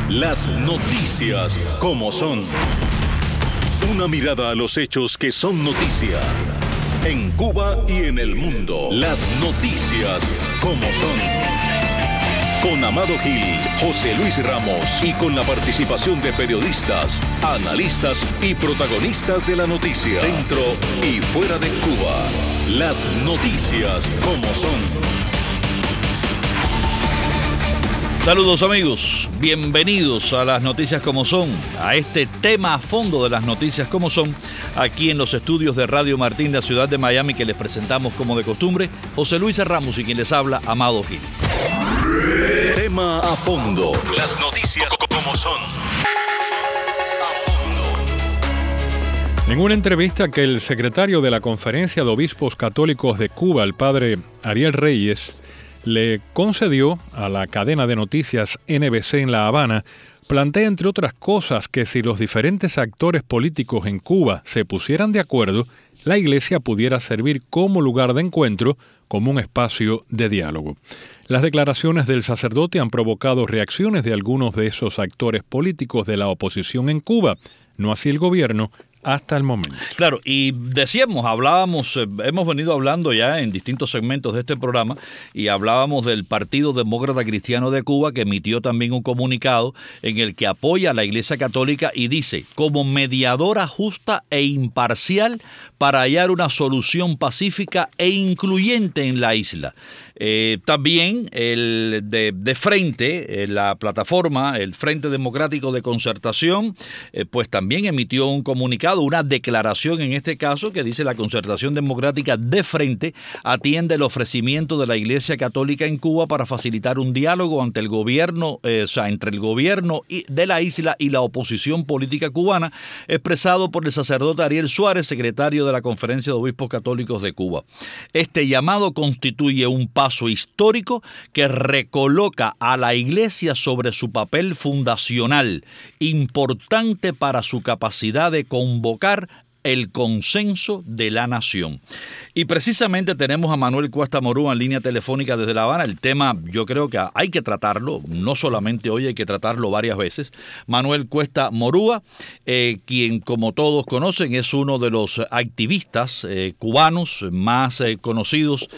Las noticias como son. Una mirada a los hechos que son noticia. En Cuba y en el mundo. Las noticias como son. Con Amado Gil, José Luis Ramos y con la participación de periodistas, analistas y protagonistas de la noticia. Dentro y fuera de Cuba. Las noticias como son. Saludos amigos, bienvenidos a las noticias como son, a este tema a fondo de las noticias como son, aquí en los estudios de Radio Martín de la ciudad de Miami, que les presentamos como de costumbre, José Luis Ramos y quien les habla, Amado Gil. Tema a fondo, las noticias como son. En una entrevista que el secretario de la Conferencia de Obispos Católicos de Cuba, el padre Ariel Reyes, le concedió a la cadena de noticias NBC en La Habana, plantea entre otras cosas que si los diferentes actores políticos en Cuba se pusieran de acuerdo, la Iglesia pudiera servir como lugar de encuentro, como un espacio de diálogo. Las declaraciones del sacerdote han provocado reacciones de algunos de esos actores políticos de la oposición en Cuba, no así el gobierno, hasta el momento. Claro, y hemos venido hablando ya en distintos segmentos de este programa y hablábamos del Partido Demócrata Cristiano de Cuba, que emitió también un comunicado en el que apoya a la Iglesia Católica y dice, como mediadora justa e imparcial para hallar una solución pacífica e incluyente en la isla. También el de Frente, la plataforma, el Frente Democrático de Concertación, pues también emitió un comunicado, una declaración en este caso, que dice: la Concertación Democrática de Frente atiende el ofrecimiento de la Iglesia Católica en Cuba para facilitar un diálogo ante el gobierno, entre el gobierno de la isla y la oposición política cubana, expresado por el sacerdote Ariel Suárez, secretario de la Conferencia de Obispos Católicos de Cuba. Este llamado constituye un paso histórico que recoloca a la Iglesia sobre su papel fundacional, importante para su capacidad de convocar el consenso de la nación. Y precisamente tenemos a Manuel Cuesta Morúa en línea telefónica desde La Habana. El tema, yo creo que hay que tratarlo, no solamente hoy, hay que tratarlo varias veces. Manuel Cuesta Morúa, quien, como todos conocen, es uno de los activistas cubanos más conocidos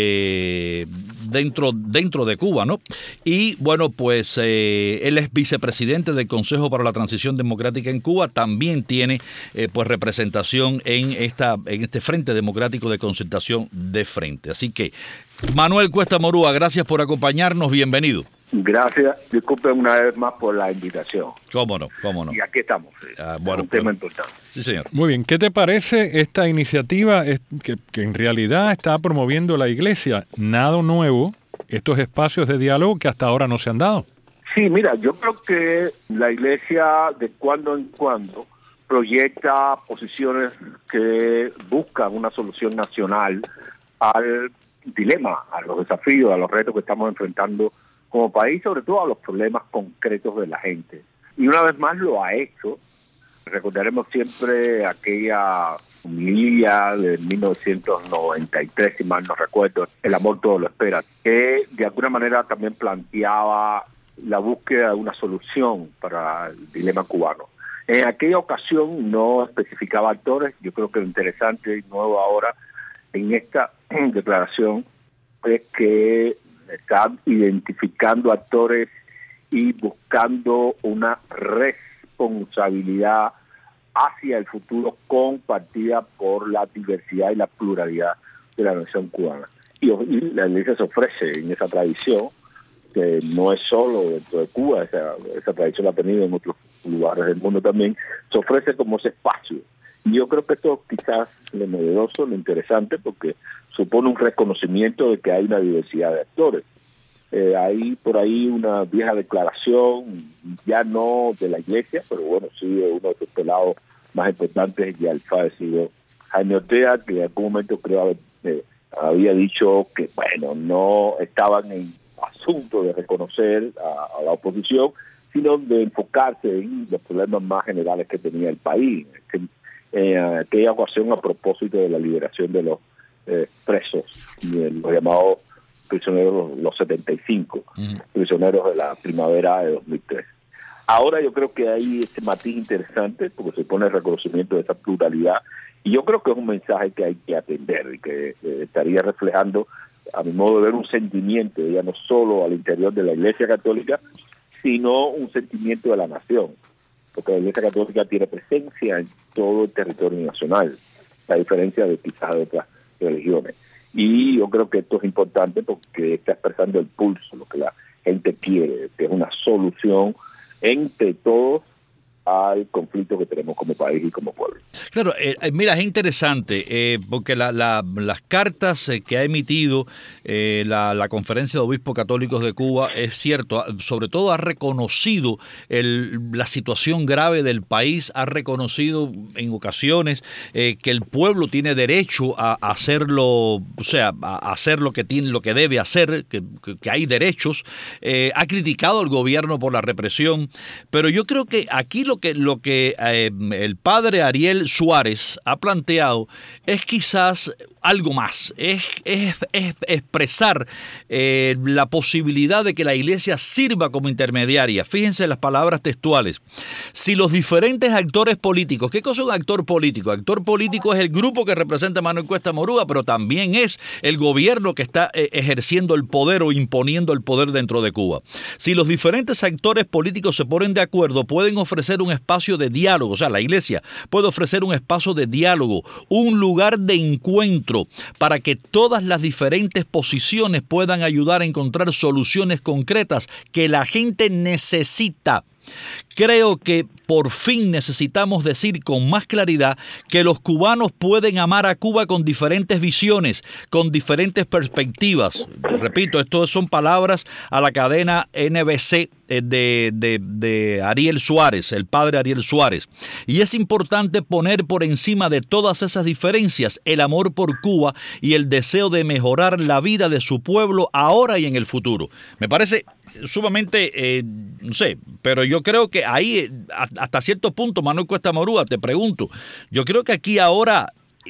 dentro de Cuba, ¿no? Y bueno, pues él es vicepresidente del Consejo para la Transición Democrática en Cuba. También tiene pues representación en este Frente Democrático de Concertación de Frente. Así que, Manuel Cuesta Morúa, gracias por acompañarnos, bienvenido. Gracias, disculpen una vez más por la invitación. Cómo no. Y aquí estamos, bueno, un tema importante. Sí, señor. Muy bien, ¿qué te parece esta iniciativa que en realidad está promoviendo la Iglesia? Nada nuevo, estos espacios de diálogo que hasta ahora no se han dado. Sí, mira, yo creo que la Iglesia de cuando en cuando proyecta posiciones que buscan una solución nacional al dilema, a los desafíos, a los retos que estamos enfrentando como país, sobre todo a los problemas concretos de la gente. Y una vez más lo ha hecho. Recordaremos siempre aquella homilía de 1993, si mal no recuerdo, El amor todo lo espera, que de alguna manera también planteaba la búsqueda de una solución para el dilema cubano. En aquella ocasión no especificaba actores. Yo creo que lo interesante y nuevo ahora en esta declaración es que están identificando actores y buscando una responsabilidad hacia el futuro compartida por la diversidad y la pluralidad de la nación cubana. Y la Iglesia se ofrece en esa tradición, que no es solo dentro de Cuba, esa tradición la ha tenido en otros lugares del mundo también, se ofrece como ese espacio. Y yo creo que esto quizás es lo novedoso, lo interesante, porque supone un reconocimiento de que hay una diversidad de actores. Hay por ahí una vieja declaración, ya no de la Iglesia, pero bueno, sí de uno de sus pelados más importantes, ya el fallecido Jaime Ortega, que en algún momento creo había dicho que, bueno, no estaban en asunto de reconocer a la oposición, sino de enfocarse en los problemas más generales que tenía el país. Aquella ocasión, a propósito de la liberación de los presos, los llamados prisioneros, los 75 prisioneros de la primavera de 2003. Ahora yo creo que hay este matiz interesante porque se pone el reconocimiento de esa pluralidad y yo creo que es un mensaje que hay que atender y que estaría reflejando, a mi modo de ver, un sentimiento ya no solo al interior de la Iglesia Católica, sino un sentimiento de la nación, porque la Iglesia Católica tiene presencia en todo el territorio nacional, a diferencia de quizás de otras religiones. Y yo creo que esto es importante porque está expresando el pulso, lo que la gente quiere, que es una solución entre todos al conflicto que tenemos como país y como pueblo. Claro, mira, es interesante porque las cartas que ha emitido la Conferencia de Obispos Católicos de Cuba, es cierto, sobre todo ha reconocido la situación grave del país, ha reconocido en ocasiones que el pueblo tiene derecho a hacerlo, o sea, a hacer lo que debe hacer, que hay derechos, ha criticado al gobierno por la represión, pero yo creo que aquí lo que el padre Ariel Suárez ha planteado es quizás algo más, es expresar la posibilidad de que la Iglesia sirva como intermediaria. Fíjense las palabras textuales. Si los diferentes actores políticos, ¿qué cosa es un actor político? Actor político es el grupo que representa a Manuel Cuesta Morúa, pero también es el gobierno que está ejerciendo el poder o imponiendo el poder dentro de Cuba. Si los diferentes actores políticos se ponen de acuerdo, pueden ofrecer un espacio de diálogo, o sea, la Iglesia puede ofrecer un espacio de diálogo, un lugar de encuentro para que todas las diferentes posiciones puedan ayudar a encontrar soluciones concretas que la gente necesita. Creo que por fin necesitamos decir con más claridad que los cubanos pueden amar a Cuba con diferentes visiones, con diferentes perspectivas. Repito, esto son palabras a la cadena NBC de Ariel Suárez, el padre Ariel Suárez. Y es importante poner por encima de todas esas diferencias el amor por Cuba y el deseo de mejorar la vida de su pueblo ahora y en el futuro. Me parece sumamente, no sé, pero yo creo que ahí, hasta cierto punto, Manuel Cuesta Morúa, te pregunto, yo creo que aquí ahora,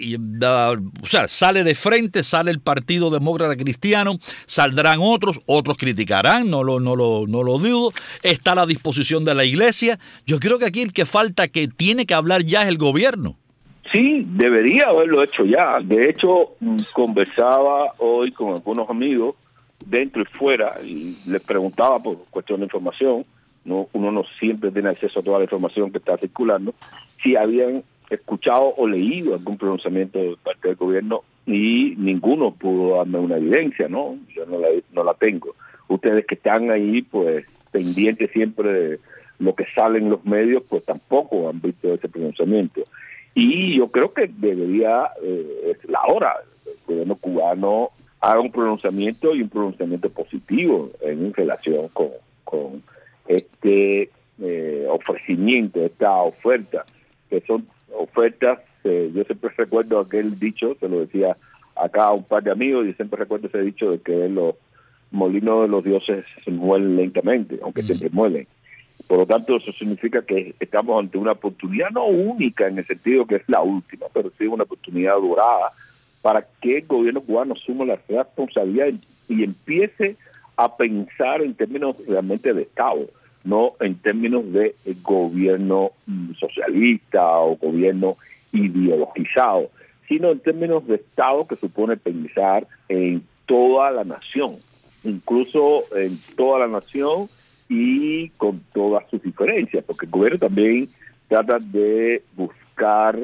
o sea, sale de frente, sale el Partido Demócrata Cristiano, saldrán otros criticarán, no lo dudo, está a la disposición de la Iglesia. Yo creo que aquí el que falta, que tiene que hablar ya, es el gobierno. Sí, debería haberlo hecho ya. De hecho, conversaba hoy con algunos amigos dentro y fuera y les preguntaba por cuestión de información, uno no siempre tiene acceso a toda la información que está circulando, si habían escuchado o leído algún pronunciamiento de parte del gobierno, y ninguno pudo darme una evidencia, ¿no? Yo no la tengo. Ustedes que están ahí, pues, pendientes siempre de lo que sale en los medios, pues tampoco han visto ese pronunciamiento. Y yo creo que debería, es la hora, el gobierno cubano haga un pronunciamiento, y un pronunciamiento positivo en relación con este ofrecimiento, esta oferta, que son ofertas, yo siempre recuerdo aquel dicho, se lo decía acá a un par de amigos, y siempre recuerdo ese dicho de que los molinos de los dioses se mueven lentamente, aunque siempre mueven. Por lo tanto, eso significa que estamos ante una oportunidad no única en el sentido que es la última, pero sí una oportunidad dorada para que el gobierno cubano asuma la responsabilidad y empiece a pensar en términos realmente de Estado, no en términos de gobierno socialista o gobierno ideologizado, sino en términos de Estado, que supone pensar en toda la nación, incluso en toda la nación y con todas sus diferencias, porque el gobierno también trata de buscar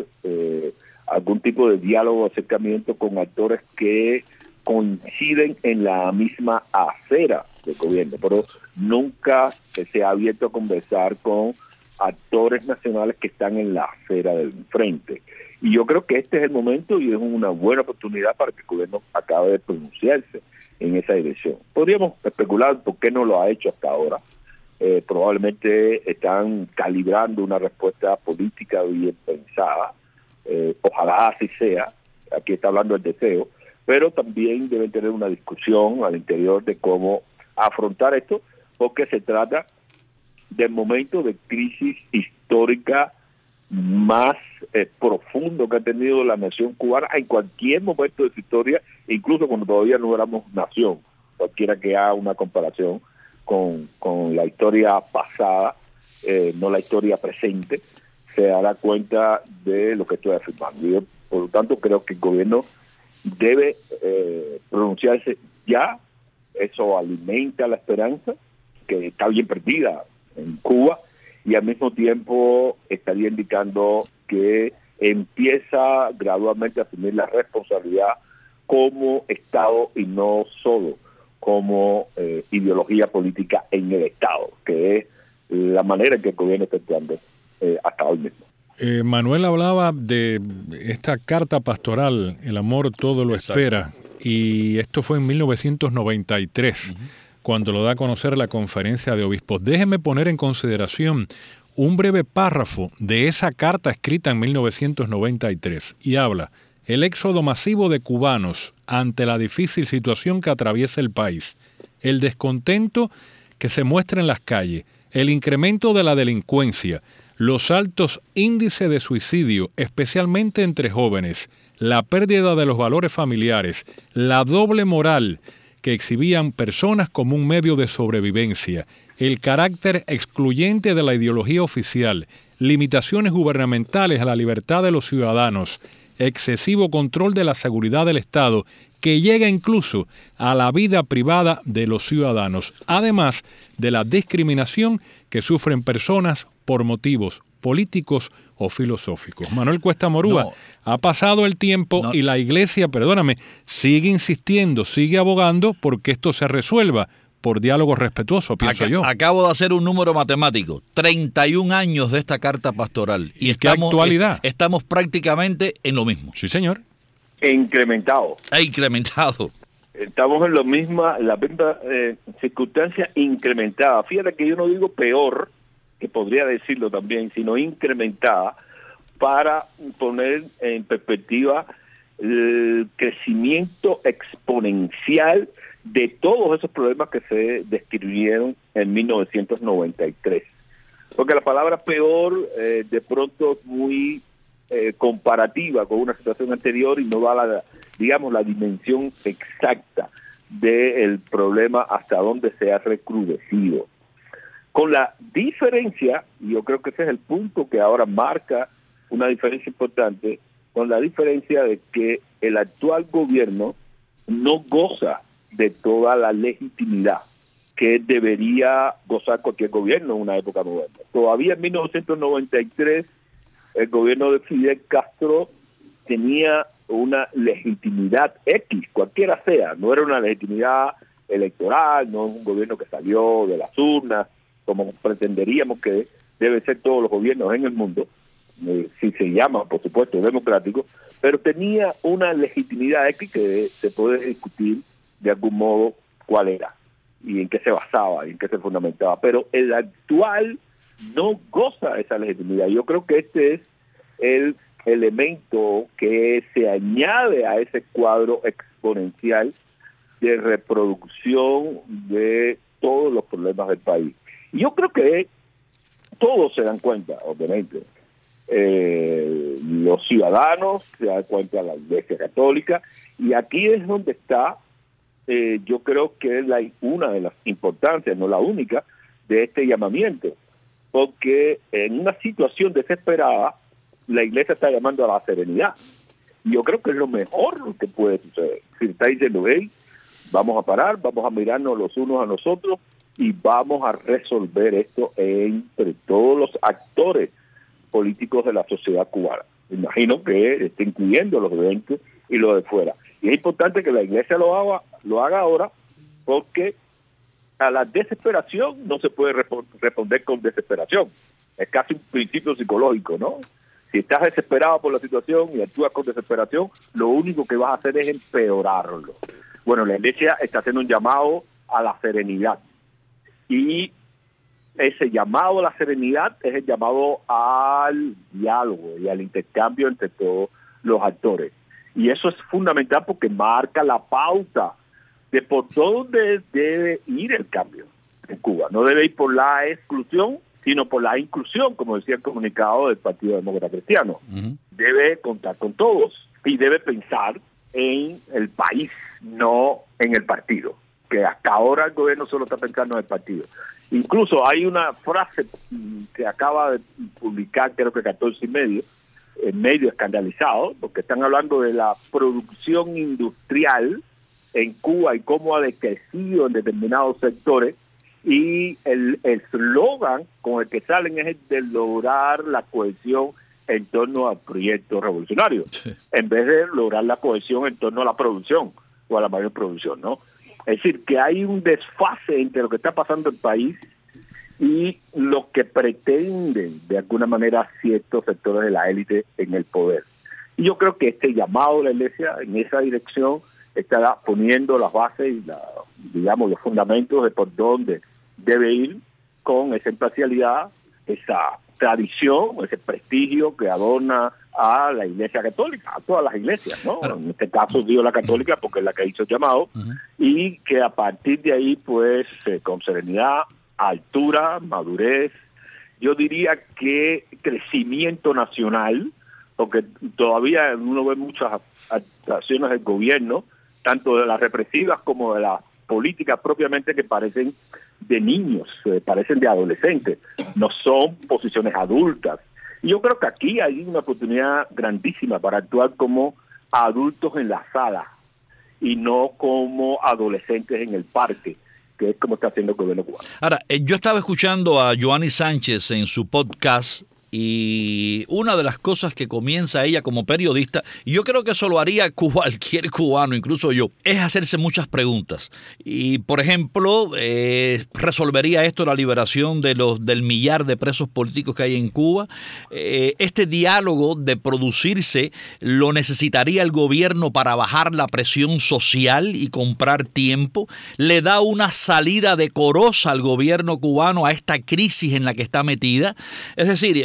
algún tipo de diálogo, acercamiento con actores que coinciden en la misma acera del gobierno, pero nunca se ha abierto a conversar con actores nacionales que están en la acera del frente. Y yo creo que este es el momento y es una buena oportunidad para que el gobierno acabe de pronunciarse en esa dirección. Podríamos especular por qué no lo ha hecho hasta ahora. Probablemente están calibrando una respuesta política bien pensada. Ojalá así sea. Aquí está hablando el deseo, pero también deben tener una discusión al interior de cómo afrontar esto, porque se trata del momento de crisis histórica más profundo que ha tenido la nación cubana en cualquier momento de su historia, incluso cuando todavía no éramos nación, cualquiera que haga una comparación con la historia pasada, no la historia presente, se dará cuenta de lo que estoy afirmando. Yo, por lo tanto, creo que el gobierno debe pronunciarse ya. Eso alimenta la esperanza, que está bien perdida en Cuba, y al mismo tiempo estaría indicando que empieza gradualmente a asumir la responsabilidad como Estado y no solo como ideología política en el Estado, que es la manera en que el gobierno está actuando hasta hoy mismo. Manuel hablaba de esta carta pastoral, el amor todo lo espera, y esto fue en 1993, cuando lo da a conocer la Conferencia de Obispos. Déjeme poner en consideración un breve párrafo de esa carta escrita en 1993, y habla: el éxodo masivo de cubanos ante la difícil situación que atraviesa el país, el descontento que se muestra en las calles, el incremento de la delincuencia, los altos índices de suicidio, especialmente entre jóvenes, la pérdida de los valores familiares, la doble moral que exhibían personas como un medio de sobrevivencia, el carácter excluyente de la ideología oficial, limitaciones gubernamentales a la libertad de los ciudadanos, excesivo control de la seguridad del Estado, que llega incluso a la vida privada de los ciudadanos, además de la discriminación que sufren personas por motivos políticos o filosóficos. Manuel Cuesta Morúa, ha pasado el tiempo y la Iglesia, sigue insistiendo, sigue abogando porque esto se resuelva por diálogo respetuoso, pienso yo. Acabo de hacer un número matemático, 31 años de esta carta pastoral. Y ¿qué actualidad? Estamos prácticamente en lo mismo. Sí, señor. Incrementado. Estamos en la misma circunstancia incrementada. Fíjate que yo no digo peor, que podría decirlo también, sino incrementada, para poner en perspectiva el crecimiento exponencial de todos esos problemas que se describieron en 1993. Porque la palabra peor de pronto es muy comparativa con una situación anterior y no da la dimensión exacta del problema hasta donde se ha recrudecido. Con la diferencia, y yo creo que ese es el punto que ahora marca una diferencia importante, con la diferencia de que el actual gobierno no goza de toda la legitimidad que debería gozar cualquier gobierno en una época moderna. Todavía en 1993 el gobierno de Fidel Castro tenía una legitimidad X, cualquiera sea, no era una legitimidad electoral, no es un gobierno que salió de las urnas, como pretenderíamos que deben ser todos los gobiernos en el mundo, si se llama, por supuesto, democrático, pero tenía una legitimidad X que se puede discutir de algún modo cuál era, y en qué se basaba, y en qué se fundamentaba, pero el actual no goza de esa legitimidad. Yo creo que este es el elemento que se añade a ese cuadro exponencial de reproducción de todos los problemas del país. Y yo creo que todos se dan cuenta, obviamente. Los ciudadanos se dan cuenta, la Iglesia Católica, y aquí es donde está, yo creo que es una de las importancias, no la única, de este llamamiento, porque en una situación desesperada, la Iglesia está llamando a la serenidad. Y yo creo que es lo mejor que puede suceder. Si está diciendo, hey, vamos a parar, vamos a mirarnos los unos a nosotros y vamos a resolver esto entre todos los actores políticos de la sociedad cubana. Imagino que esté incluyendo los de dentro y los de fuera. Y es importante que la Iglesia lo haga ahora, porque a la desesperación no se puede responder con desesperación. Es casi un principio psicológico, ¿no? Si estás desesperado por la situación y actúas con desesperación, lo único que vas a hacer es empeorarlo. Bueno, la Iglesia está haciendo un llamado a la serenidad. Y ese llamado a la serenidad es el llamado al diálogo y al intercambio entre todos los actores. Y eso es fundamental porque marca la pauta de por dónde debe ir el cambio en Cuba. No debe ir por la exclusión, sino por la inclusión, como decía el comunicado del Partido Demócrata Cristiano. Debe contar con todos y debe pensar en el país, no en el partido, que hasta ahora el gobierno solo está pensando en el partido. Incluso hay una frase que acaba de publicar, creo que 14 y medio escandalizado, porque están hablando de la producción industrial en Cuba y cómo ha decrecido en determinados sectores, y el eslogan con el que salen es el de lograr la cohesión en torno al proyecto revolucionario, en vez de lograr la cohesión en torno a la producción o a la mayor producción, ¿no? Es decir, que hay un desfase entre lo que está pasando en el país y lo que pretenden de alguna manera ciertos sectores de la élite en el poder. Y yo creo que este llamado de la Iglesia en esa dirección está poniendo las bases y digamos los fundamentos de por dónde debe ir, con esa imparcialidad, esa tradición, ese prestigio que adorna a la Iglesia Católica, a todas las iglesias, ¿no? En este caso digo la católica porque es la que hizo el llamado, y que a partir de ahí, pues, con serenidad, altura, madurez, yo diría que crecimiento nacional, porque todavía uno ve muchas actuaciones del gobierno, tanto de las represivas como de las políticas propiamente, que parecen de niños, parecen de adolescentes, no son posiciones adultas. Y yo creo que aquí hay una oportunidad grandísima para actuar como adultos en la sala y no como adolescentes en el parque, que es como está haciendo el gobierno cubano. Ahora, yo estaba escuchando a Joanny Sánchez en su podcast, y una de las cosas que comienza ella como periodista, y yo creo que eso lo haría cualquier cubano, incluso yo, es hacerse muchas preguntas. Y, por ejemplo, ¿resolvería esto la liberación del millar de presos políticos que hay en Cuba? ¿Este diálogo de producirse lo necesitaría el gobierno para bajar la presión social y comprar tiempo? ¿Le da una salida decorosa al gobierno cubano a esta crisis en la que está metida? Es decir,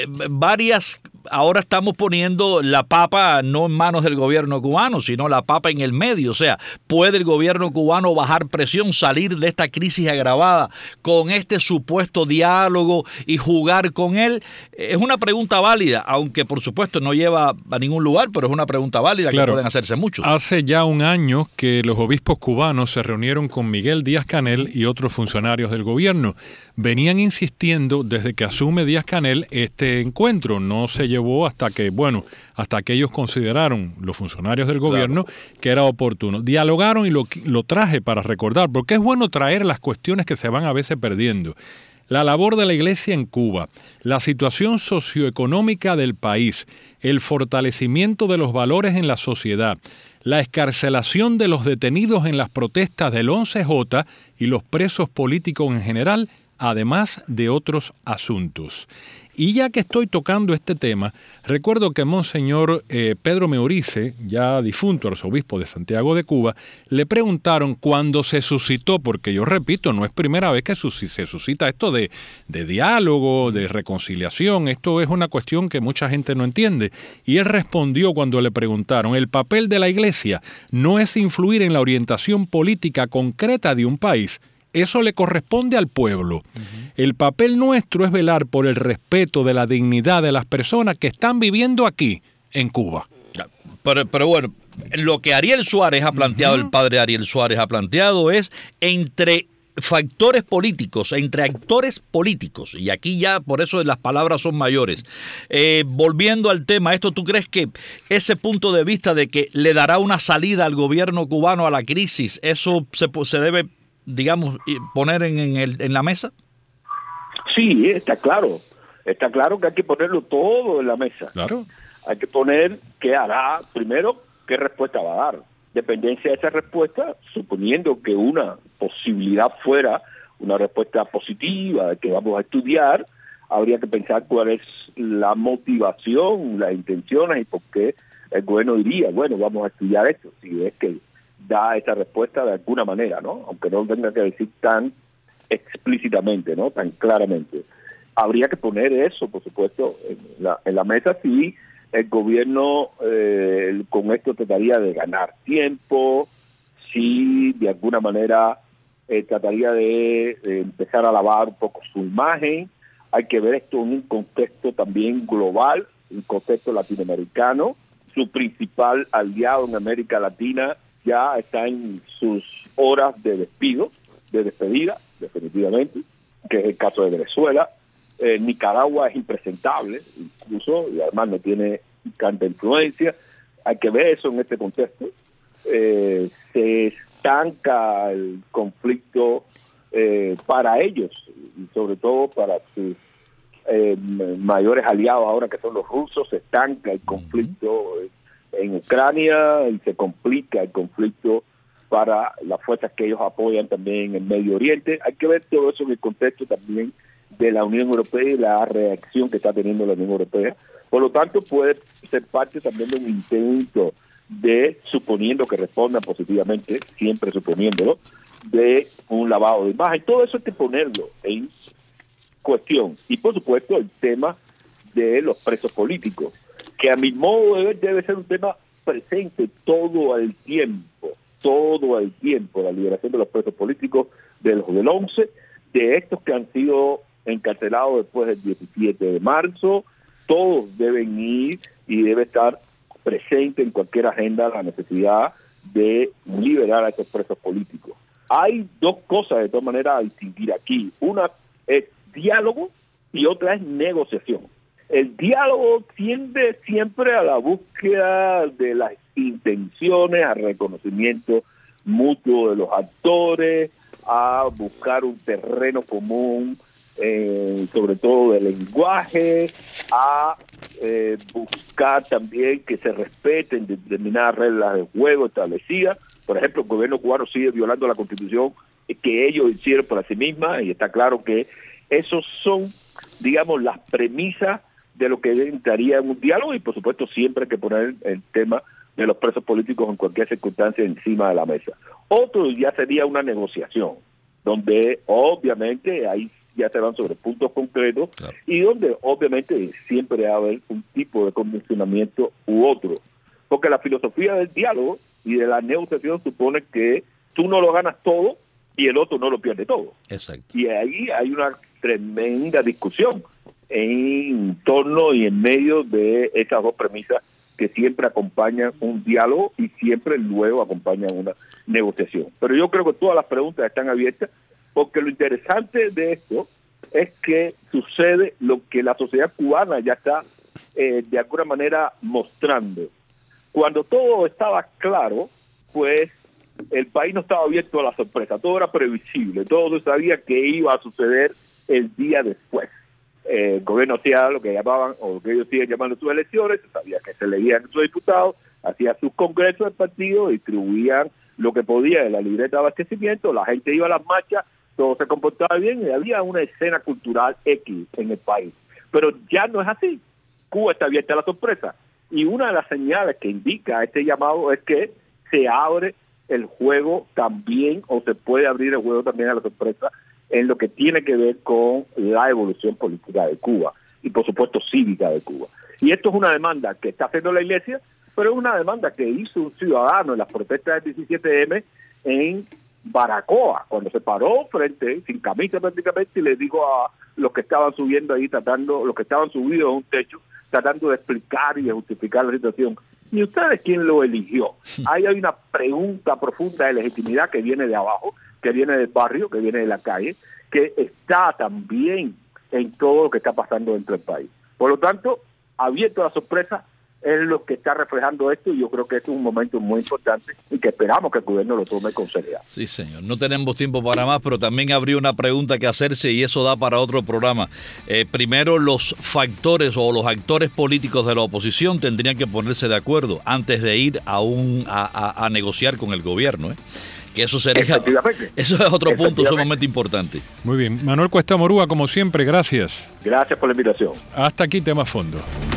ahora estamos poniendo la papa no en manos del gobierno cubano, sino la papa en el medio. O sea, ¿puede el gobierno cubano bajar presión, salir de esta crisis agravada con este supuesto diálogo y jugar con él? Es una pregunta válida, aunque por supuesto no lleva a ningún lugar, pero es una pregunta válida, claro, que pueden hacerse muchos. Hace ya un año que los obispos cubanos se reunieron con Miguel Díaz-Canel y otros funcionarios del gobierno. Venían insistiendo desde que asume Díaz-Canel este encuentro. No se llevó hasta que ellos consideraron, los funcionarios del gobierno, claro, que era oportuno. Dialogaron y lo traje para recordar, porque es bueno traer las cuestiones que se van a veces perdiendo. La labor de la Iglesia en Cuba, la situación socioeconómica del país, el fortalecimiento de los valores en la sociedad, la excarcelación de los detenidos en las protestas del 11J y los presos políticos en general, además de otros asuntos. Y ya que estoy tocando este tema, recuerdo que Monseñor Pedro Meorice, ya difunto arzobispo de Santiago de Cuba, le preguntaron cuándo se suscitó, porque yo repito, no es primera vez que se suscita esto de diálogo, de reconciliación, esto es una cuestión que mucha gente no entiende. Y él respondió cuando le preguntaron, el papel de la Iglesia no es influir en la orientación política concreta de un país. Eso le corresponde al pueblo. El papel nuestro es velar por el respeto de la dignidad de las personas que están viviendo aquí, en Cuba. Pero bueno, lo que Ariel Suárez ha planteado, el padre Ariel Suárez ha planteado es entre factores políticos, entre actores políticos, y aquí ya por eso las palabras son mayores. Volviendo al tema, ¿tú crees que ese punto de vista de que le dará una salida al gobierno cubano a la crisis, eso se debe, digamos, poner en la mesa? Sí, está claro que hay que ponerlo todo en la mesa. Claro. Hay que poner qué hará, primero, qué respuesta va a dar. Dependencia de esa respuesta, suponiendo que una posibilidad fuera una respuesta positiva, de que vamos a estudiar, habría que pensar cuál es la motivación, las intenciones y por qué el gobierno diría, bueno, vamos a estudiar esto, si es que da esa respuesta de alguna manera, ¿no? Aunque no tenga que decir tan explícitamente, ¿no? Tan claramente. Habría que poner eso, por supuesto, en la mesa si el gobierno con esto trataría de ganar tiempo, si de alguna manera trataría de empezar a lavar un poco su imagen. Hay que ver esto en un contexto también global, un contexto latinoamericano. Su principal aliado en América Latina ya está en sus horas de despedida, definitivamente. que es el caso de Venezuela. Nicaragua es impresentable, incluso, y además no tiene tanta influencia. Hay que ver eso en este contexto. Se estanca el conflicto para ellos, y sobre todo para sus mayores aliados ahora, que son los rusos. Se estanca el conflicto en Ucrania y se complica el conflicto para las fuerzas que ellos apoyan también en Medio Oriente. Hay que ver todo eso en el contexto también de la Unión Europea y la reacción que está teniendo la Unión Europea. Por lo tanto, puede ser parte también de un intento de, suponiendo que respondan positivamente, siempre suponiéndolo, de un lavado de imagen. Todo eso hay que ponerlo en cuestión. Y por supuesto el tema de los presos políticos, que a mi modo de ver debe ser un tema presente todo el tiempo, la liberación de los presos políticos, de los del 11, de estos que han sido encarcelados después del 17 de marzo, todos deben ir y debe estar presente en cualquier agenda la necesidad de liberar a estos presos políticos. Hay dos cosas de todas maneras a distinguir aquí. Una es diálogo y otra es negociación. El diálogo tiende siempre a la búsqueda de las intenciones, al reconocimiento mutuo de los actores, a buscar un terreno común, sobre todo de lenguaje, a buscar también que se respeten determinadas reglas de juego establecidas. Por ejemplo, el gobierno cubano sigue violando la Constitución que ellos hicieron por sí misma, y está claro que esos son, digamos, las premisas de lo que entraría en un diálogo, y por supuesto siempre hay que poner el tema de los presos políticos en cualquier circunstancia encima de la mesa. Otro ya sería una negociación, donde obviamente ahí ya se van sobre puntos concretos, claro, y donde obviamente siempre va a haber un tipo de condicionamiento u otro, porque la filosofía del diálogo y de la negociación supone que tú no lo ganas todo y el otro no lo pierde todo. Exacto. Y ahí hay una tremenda discusión en torno y en medio de esas dos premisas que siempre acompañan un diálogo y siempre luego acompañan una negociación. Pero yo creo que todas las preguntas están abiertas, porque lo interesante de esto es que sucede lo que la sociedad cubana ya está de alguna manera mostrando. Cuando todo estaba claro, pues el país no estaba abierto a la sorpresa, todo era previsible, todo se sabía que iba a suceder el día después. El gobierno hacía lo que llamaban, o lo que ellos siguen llamando sus elecciones, se sabía que se elegían sus diputados, hacía sus congresos del partido, distribuían lo que podía de la libreta de abastecimiento, la gente iba a las marchas, todo se comportaba bien y había una escena cultural X en el país. Pero ya no es así. Cuba está abierta a la sorpresa. Y una de las señales que indica este llamado es que se abre el juego también, o se puede abrir el juego también a la sorpresa, en lo que tiene que ver con la evolución política de Cuba y por supuesto cívica de Cuba. Y esto es una demanda que está haciendo la Iglesia, pero es una demanda que hizo un ciudadano en las protestas del 17M en Baracoa, cuando se paró frente, sin camisa prácticamente, y le dijo a los que estaban subiendo ahí, los que estaban subidos a un techo, tratando de explicar y de justificar la situación: ¿y ustedes quién lo eligió? Ahí hay una pregunta profunda de legitimidad que viene de abajo, que viene del barrio, que viene de la calle, que está también en todo lo que está pasando dentro del país. Por lo tanto, abierto a la sorpresa es lo que está reflejando esto, y yo creo que este es un momento muy importante y que esperamos que el gobierno lo tome con seriedad. Sí, señor. No tenemos tiempo para más, pero también habría una pregunta que hacerse, y eso da para otro programa. Primero, los factores o los actores políticos de la oposición tendrían que ponerse de acuerdo antes de ir a negociar con el gobierno, que eso sería, eso es otro punto sumamente importante. Muy bien. Manuel Cuesta Morúa, como siempre, gracias. Gracias por la invitación. Hasta aquí Tema Fondo.